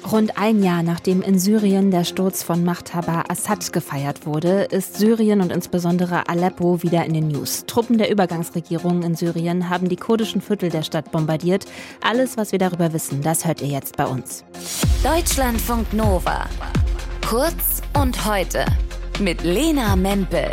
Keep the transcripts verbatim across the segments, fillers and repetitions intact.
Rund ein Jahr nachdem in Syrien der Sturz von Machthaber Assad gefeiert wurde, ist Syrien und insbesondere Aleppo wieder in den News. Truppen der Übergangsregierung in Syrien haben die kurdischen Viertel der Stadt bombardiert. Alles, was wir darüber wissen, das hört ihr jetzt bei uns. Deutschlandfunk Nova. Kurz und heute mit Lena Mempel.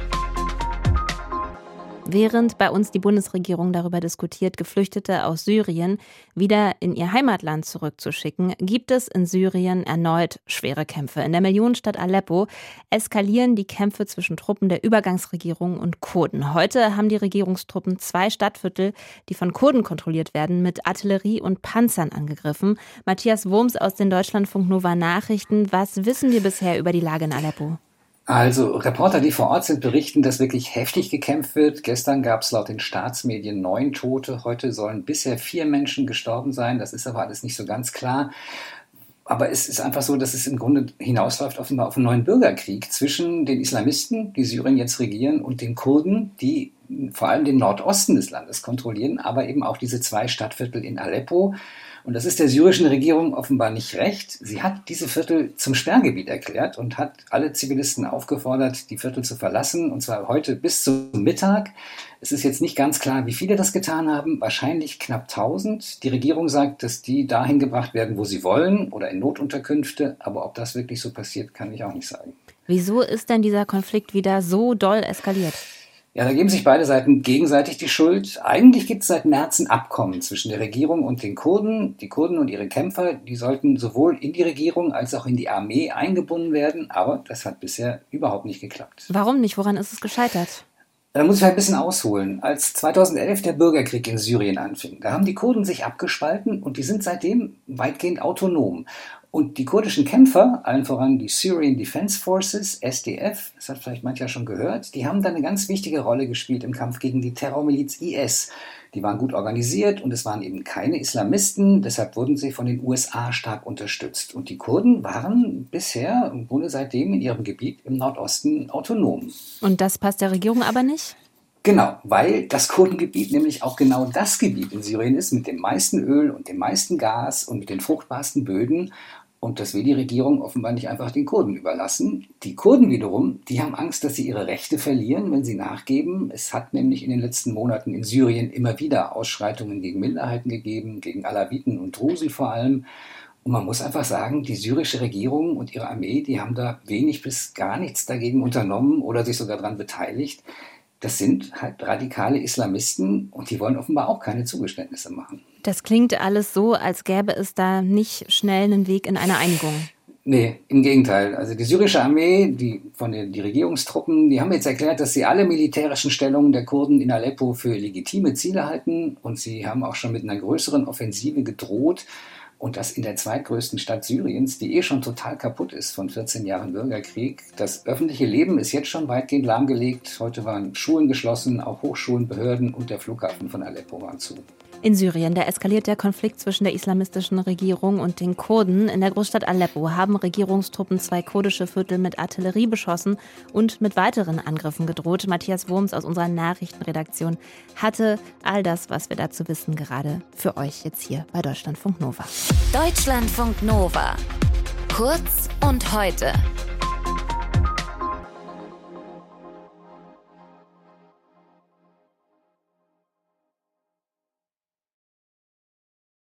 Während bei uns die Bundesregierung darüber diskutiert, Geflüchtete aus Syrien wieder in ihr Heimatland zurückzuschicken, gibt es in Syrien erneut schwere Kämpfe. In der Millionenstadt Aleppo eskalieren die Kämpfe zwischen Truppen der Übergangsregierung und Kurden. Heute haben die Regierungstruppen zwei Stadtviertel, die von Kurden kontrolliert werden, mit Artillerie und Panzern angegriffen. Matthias Wurms aus den Deutschlandfunk Nova Nachrichten. Was wissen wir bisher über die Lage in Aleppo? Also Reporter, die vor Ort sind, berichten, dass wirklich heftig gekämpft wird. Gestern gab es laut den Staatsmedien neun Tote. Heute sollen bisher vier Menschen gestorben sein. Das ist aber alles nicht so ganz klar. Aber es ist einfach so, dass es im Grunde hinausläuft offenbar auf einen neuen Bürgerkrieg zwischen den Islamisten, die Syrien jetzt regieren, und den Kurden, die vor allem den Nordosten des Landes kontrollieren, aber eben auch diese zwei Stadtviertel in Aleppo. Und das ist der syrischen Regierung offenbar nicht recht. Sie hat diese Viertel zum Sperrgebiet erklärt und hat alle Zivilisten aufgefordert, die Viertel zu verlassen, und zwar heute bis zum Mittag. Es ist jetzt nicht ganz klar, wie viele das getan haben, wahrscheinlich knapp tausend. Die Regierung sagt, dass die dahin gebracht werden, wo sie wollen, oder in Notunterkünfte. Aber ob das wirklich so passiert, kann ich auch nicht sagen. Wieso ist denn dieser Konflikt wieder so doll eskaliert? Ja, da geben sich beide Seiten gegenseitig die Schuld. Eigentlich gibt es seit März ein Abkommen zwischen der Regierung und den Kurden. Die Kurden und ihre Kämpfer, die sollten sowohl in die Regierung als auch in die Armee eingebunden werden. Aber das hat bisher überhaupt nicht geklappt. Warum nicht? Woran ist es gescheitert? Da muss ich ein bisschen ausholen. Als zweitausendelf der Bürgerkrieg in Syrien anfing, da haben die Kurden sich abgespalten und die sind seitdem weitgehend autonom. Und die kurdischen Kämpfer, allen voran die Syrian Defense Forces, S D F, das hat vielleicht mancher schon gehört, die haben da eine ganz wichtige Rolle gespielt im Kampf gegen die Terrormiliz I S. Die waren gut organisiert und es waren eben keine Islamisten, deshalb wurden sie von den U S A stark unterstützt. Und die Kurden waren bisher im Grunde seitdem in ihrem Gebiet im Nordosten autonom. Und das passt der Regierung aber nicht? Genau, weil das Kurdengebiet nämlich auch genau das Gebiet in Syrien ist mit dem meisten Öl und dem meisten Gas und mit den fruchtbarsten Böden. Und das will die Regierung offenbar nicht einfach den Kurden überlassen. Die Kurden wiederum, die haben Angst, dass sie ihre Rechte verlieren, wenn sie nachgeben. Es hat nämlich in den letzten Monaten in Syrien immer wieder Ausschreitungen gegen Minderheiten gegeben, gegen Alawiten und Drusen vor allem. Und man muss einfach sagen, die syrische Regierung und ihre Armee, die haben da wenig bis gar nichts dagegen unternommen oder sich sogar daran beteiligt. Das sind halt radikale Islamisten und die wollen offenbar auch keine Zugeständnisse machen. Das klingt alles so, als gäbe es da nicht schnell einen Weg in eine Einigung. Nee, im Gegenteil. Also die syrische Armee, die von den die Regierungstruppen, die haben jetzt erklärt, dass sie alle militärischen Stellungen der Kurden in Aleppo für legitime Ziele halten. Und sie haben auch schon mit einer größeren Offensive gedroht. Und das in der zweitgrößten Stadt Syriens, die eh schon total kaputt ist von vierzehn Jahren Bürgerkrieg. Das öffentliche Leben ist jetzt schon weitgehend lahmgelegt. Heute waren Schulen geschlossen, auch Hochschulen, Behörden und der Flughafen von Aleppo waren zu. In Syrien, da eskaliert der Konflikt zwischen der islamistischen Regierung und den Kurden. In der Großstadt Aleppo haben Regierungstruppen zwei kurdische Viertel mit Artillerie beschossen und mit weiteren Angriffen gedroht. Matthias Wurms aus unserer Nachrichtenredaktion hatte all das, was wir dazu wissen, gerade für euch jetzt hier bei Deutschlandfunk Nova. Deutschlandfunk Nova. Kurz und heute